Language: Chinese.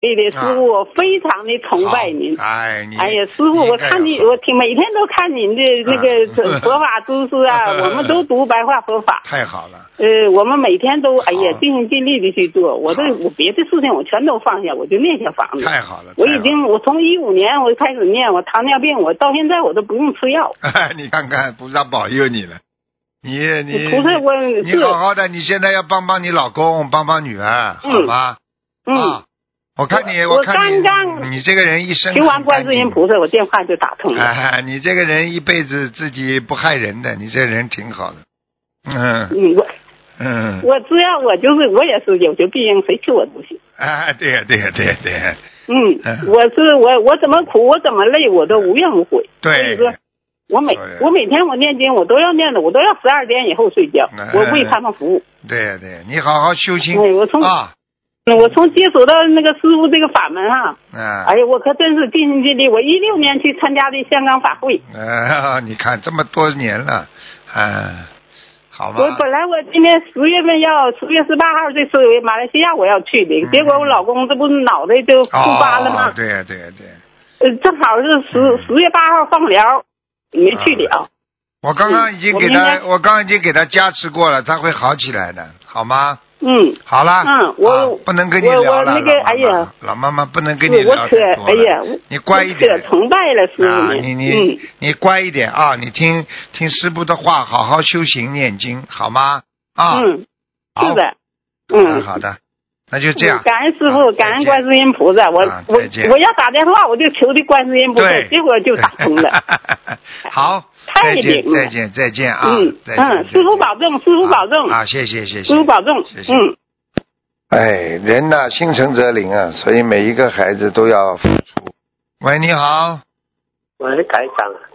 对的，师傅，我非常的崇拜您。 哎呀，师傅，我看你，我每天都看您的那个佛法知识啊，我们都读白话佛法。 太好了。 我们每天都尽心尽力的去做。我别的事情我全都放下，我就念小房子。 太好了。 我从15年我开始念，我糖尿病，我到现在我都不用吃药。 你看看，菩萨保佑你了。你好好的，你现在要帮帮你老公，帮帮女儿，好吗？我看你你这个人一生求完观世音菩萨，我电话就打通了。 你这个人一辈子自己不害人的，你这个人挺好的。 我只要我也是有求必应，谁求我都行。 对呀。 我怎么苦，我怎么累，我都无怨无悔。 对。 所以说我每天我念经，我都要念的，我都要12点以后睡觉，我为他们服务。 对，你好好修心。 我从接触到那个师傅这个法门哈，我可真是尽心尽力。我16年去参加的香港法会。 你看这么多年了，好吧。 我本来今年10月18号这次马来西亚我要去的，结果我老公这不是脑袋就复发了吗？ 对。 正好是10月8号放疗，没去了。 我刚刚已经给他加持过了，他会好起来的，好吗？好了。我不能跟你聊了。老妈妈不能跟你聊太多了。你乖一点。 崇拜了师傅你乖一点啊！你听师傅的话，好好修行念经，好吗？ 是的。 好的。那就这样。 感恩师傅，感恩观世音菩萨。我要打电话，我就求的观世音菩萨，结果就打通了。 好。 太灵了。 再见啊！ 师傅保重，师傅保重。 谢谢。 师傅保重。 谢谢。人呐，心诚则灵啊，所以每一个孩子都要付出。喂，你好。 喂，台长。